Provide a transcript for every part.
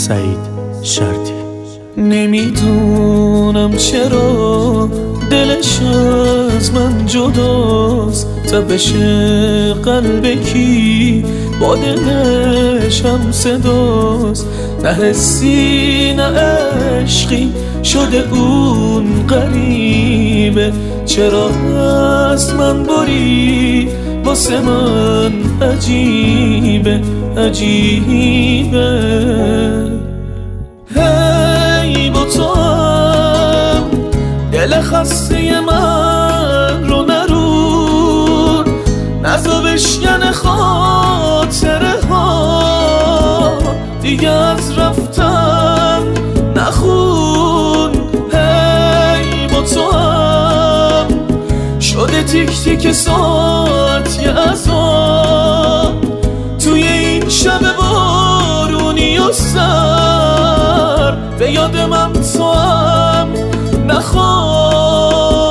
سعید شرطی. نمیدونم چرا دلش از من جداست، تپش قلب کی با دلش هم صداست. نه حسی نه عشقی شده اون غریبه، چرا از من بری واسه من عجیبه عجیبه. هی با تو هم دل خسته من رو نرون، نزا بشکن خاطره ها دیگه از رفتن نخون. هی با تو هم شده تیک تیک ساعتی عذاب توی این شب بارونی و سر، به یاد من تو هم نخواب.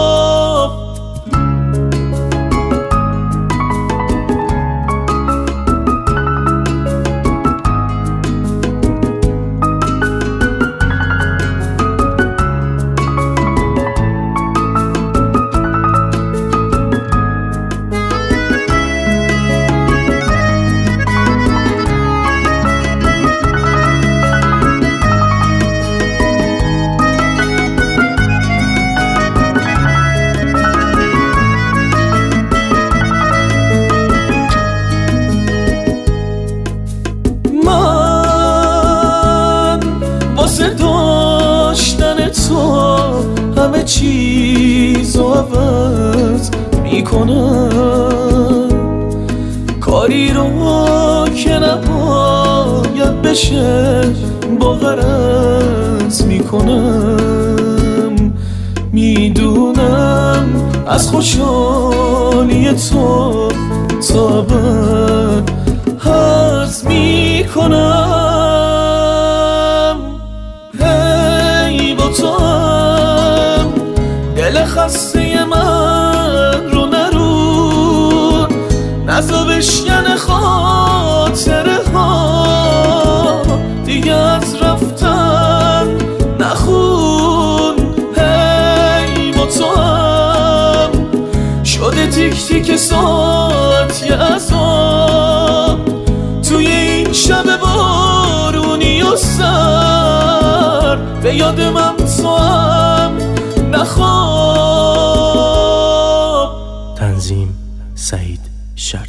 واسه داشتن تو همه چیزو عوض میکنم، کاری رو که نباید بشه با غرض میکنم. میدونم از خوشحالی تو تا ابد حرص میکنم. تو هم دل خسته من رو نرون، نزا بشکن خاطره ها دیگه از رفتن نخون. هی با تو هم شده تیک تیک ساعتی عذاب توی این شب بارونی و سر، به یاد من تو هم نخواب. تنظیم سعید شرطی.